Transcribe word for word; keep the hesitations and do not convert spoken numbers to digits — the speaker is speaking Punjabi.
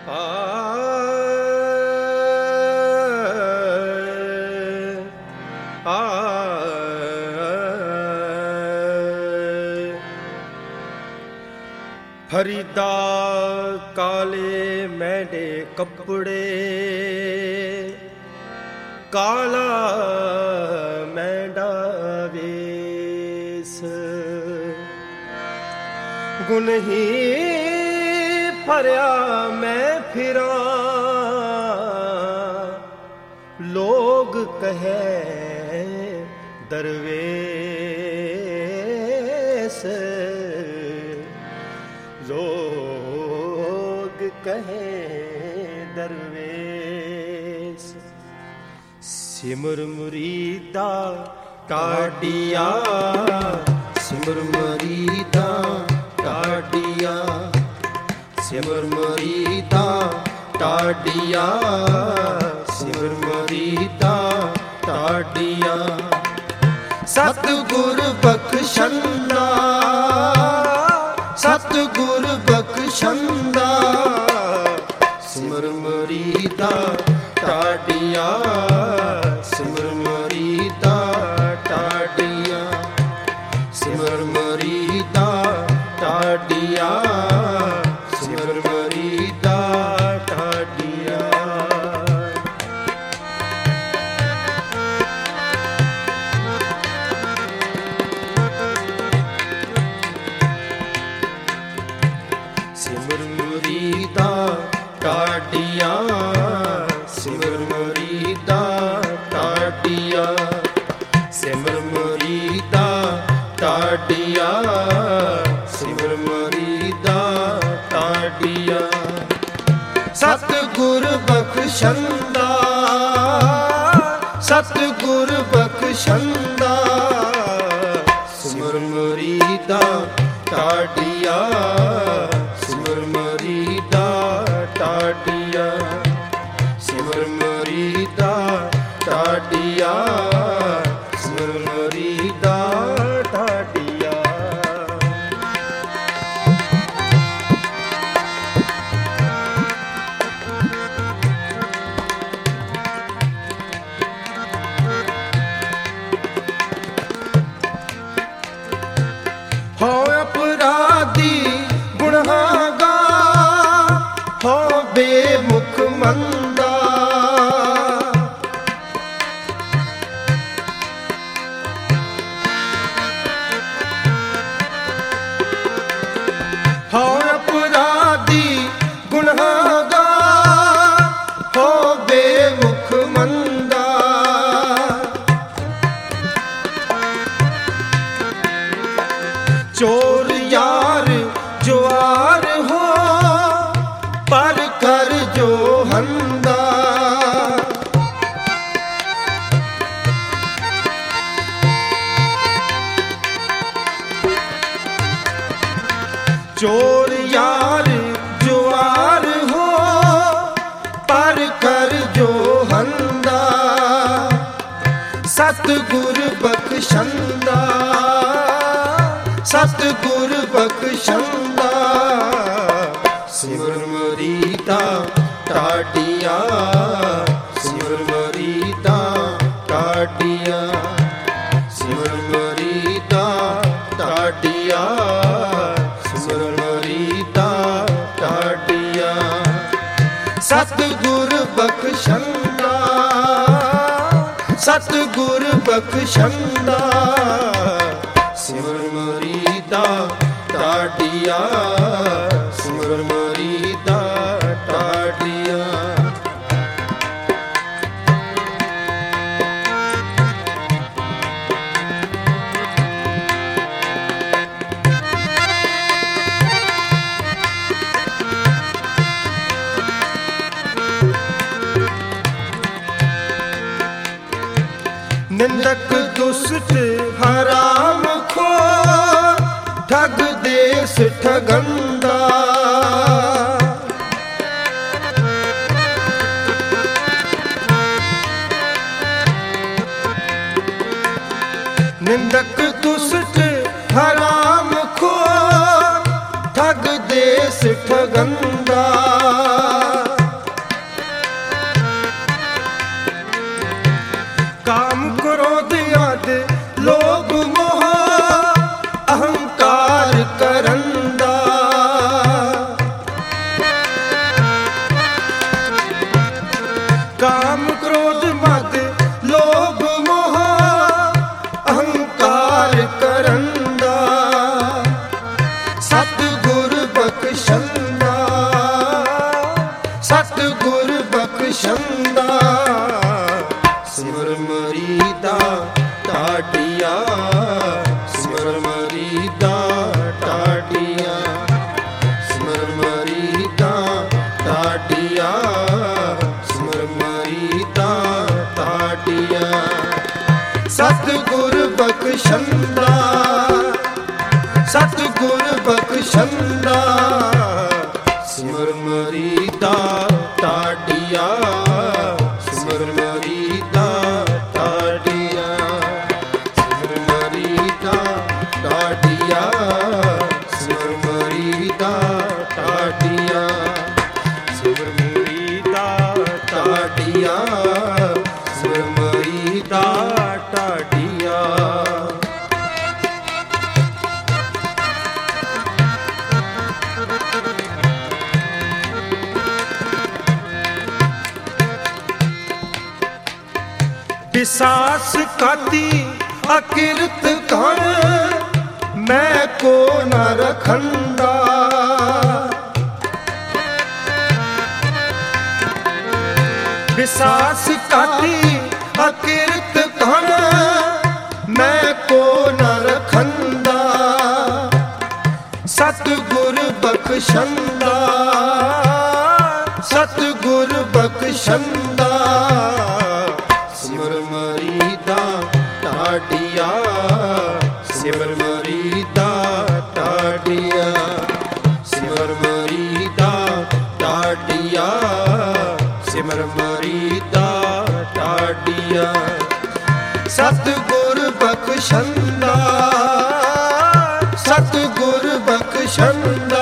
ਆ ਆ ਫਰੀਦਾ ਕਾਲੇ ਮੈਂਡੇ ਕੱਪੜੇ, ਕਾਲਾ ਮੈਂਡਾ ਵੇਸ, ਗੁਨਹੀ ਭਰਿਆ ਮੈਂ ਫਿਰਾਂ, ਲੋਗ ਕਹੇ ਦਰਵੇਸ, ਲੋਗ ਕਹੇ ਦਰਵੇਸ। ਸਿਮਰ ਮੁਰੀਦਾ ਟਾਡੀਆ, ਸਿਮਰ ਮੁਰੀਦਾ ਟਾਡੀਆ, ਸਿਮਰ ਮੁਰੀਦਾ ਟਾਡੀਆ, ਸਿਮਰ ਮੁਰੀਦਾ ਟਾਡੀਆ। ਸਤਿਗੁਰ ਬਖਸ਼ੰਦਾ, ਸਤਿਗੁਰ ਬਖਸ਼ੰਦਾ, ਸਿਮਰ ਮੁਰੀਦਾ ਟਾਡੀਆ, ਸਿਮਰ ਮੁਰੀਦਾ ਟਾਡੀਆ, ਸਿਮਰ ਮੁਰੀਦਾ ਟਾਡੀਆ, ਸਿਮਰ ਮੁਰੀਦਾ ਟਾਡੀਆ। ਸਿਮਰ ਮੁਰੀਦਾ ਟਾਡੀਆ, ਸਿਮਰ ਮੁਰੀਦਾ ਟਾਡੀਆ, ਸਿਮਰ ਮੁਰੀਦਾ ਟਾਡੀਆ, ਸਿਮਰ ਮੁਰੀਦਾ ਟਾਡੀਆ। ਸਤਿਗੁਰ ਬਖਸ਼ੰਦਾ, ਸਤਿਗੁਰ ਬਖਸ਼ੰਦਾ, ਸਿਮਰ ਮੁਰੀਦਾ ਟਾਡੀਆ, ਸਿਮਰ ਮੁਰੀਦਾ ਟਾਡੀਆ, ਸਿਮਰ ਮੁਰੀਦਾ ਟਾਡੀਆ, ਸਿਮਰ ਮੁਰੀਦਾ ਟਾਡੀਆ। ਹੋ ਅਪਰਾਧੀ ਗੁਨਾਹਗਾਰ, ਹੋ ਬੇਮੁਖ ਮੰਦਾ, ਹੋ ਅਪਰਾਧੀ ਗੁਨਾਹਗਾਰ, ਹੋ ਬੇਮੁਖ ਮੰਦਾ। ਚੋਰ ਯਾਰ ਜੁਆਰ ਹੋ, ਪਰ ਕਰ ਜੋ ਹੰਦਾ, ਚੋਰ ਯਾਰ ਜੁਆਰ ਹੋ, ਪਰ ਕਰ ਜੋ ਹੰਦਾ। ਸਤਿਗੁਰ ਬਖਸ਼ੰਦਾ, ਸਤਿਗੁਰ ਬਖਸ਼ੰਦਾ, ਸਿਮਰ ਮੁਰੀਦਾ ਟਾਡੀਆ, ਸਿਮਰ ਮੁਰੀਦਾ ਟਾਡੀਆ, ਸਿਮਰ ਮੁਰੀਦਾ ਟਾਡੀਆ, ਸਿਮਰ ਮੁਰੀਦਾ ਟਾਡੀਆ। ਸਤਿਗੁਰ ਬਖਸ਼ੰਦਾ, ਸਤਿਗੁਰ ਬਖਸ਼ੰਦਾ, ਸਿਮਰ ਮੁਰੀਦਾ ਟਾਡੀਆ, ਸਿਮਰ ਮੁਰੀਦਾ ਟਾਡੀਆ। ਨਿੰਦਕ ਦੁਸ਼ਟ ਹਰਾਮ ਖੋਰ, ਠਗ ਦੇਸ ਠਗੰਦਾ, ਨਿੰਦਕ ਦੁਸ਼ਟ ਹਰਾਮ ਖੋਰ, ਠਗ ਦੇਸ ਠਗੰਦਾ। ਬਖਸ਼ੰਦਾ, ਸਤਿਗੁਰ ਬਖਸ਼ੰਦਾ। ਸਿਮਰ ਮਰੀਦਾ ਟਾਟਿਆ, ਸਿਮਰ ਮਰੀਦਾ ਟਾਟਿਆ, ਸਿਮਰ ਮਰੀਦਾ ਟਾਟਿਆ, ਸਿਮਰ ਮਰੀਦਾ ਟਾਟਿਆ। ਸਤਿਗੁਰ ਬਖਸ਼ੰਦਾ, ਸਤਿਗੁਰ ਬਖਸ਼ੰਦਾ। ਸਿਮਰ ਮਰੀਦਾ ਟਾਟਿਆ, ਸਿਮਰ ਮਰੀਦਾ ਟਾਟਿਆ, ਸਿਮਰ ਮਰੀਦਾ ਟਾਟਿਆ, ਸਿਮਰ ਮਰੀਦਾ ਟਾਟਿਆ, ਸਿਮਰ ਮਰੀਦਾ ਟਾਟਿਆ, ਸਿਮਰ ਮਰੀਦਾ ਟਾਟਿਆ। ਵਿਸਾਸ ਕਾਤੀ ਅਕਿਰਤ ਕਰ, ਮੈਂ ਕੋ ਨ ਰਖੰਦਾ। ਵਿਸਾਸ ਕਾਤੀ ਅਕਿਰਤ ਕਰ, ਮੈਂ ਕੋ ਨ ਰਖੰਦਾ। ਸਤਿਗੁਰ ਬਖਸ਼ੰਦਾ, ਸਤਿਗੁਰ ਬਖਸ਼ੰਦਾ। ਸਿਮਰ ਮਰੀਦਾ ਟਾਟਿਆ, ਸਿਮਰ ਮਰੀਦਾ ਟਾਟਿਆ, ਸਿਮਰ ਮਰੀਦਾ ਟਾਟਿਆ, ਸਿਮਰ ਮਰੀਦਾ ਟਾਟਿਆ। ਸਤਿਗੁਰ ਬਖਸ਼ੰਦਾ, ਸਤਿਗੁਰ ਬਖਸ਼ੰਦਾ।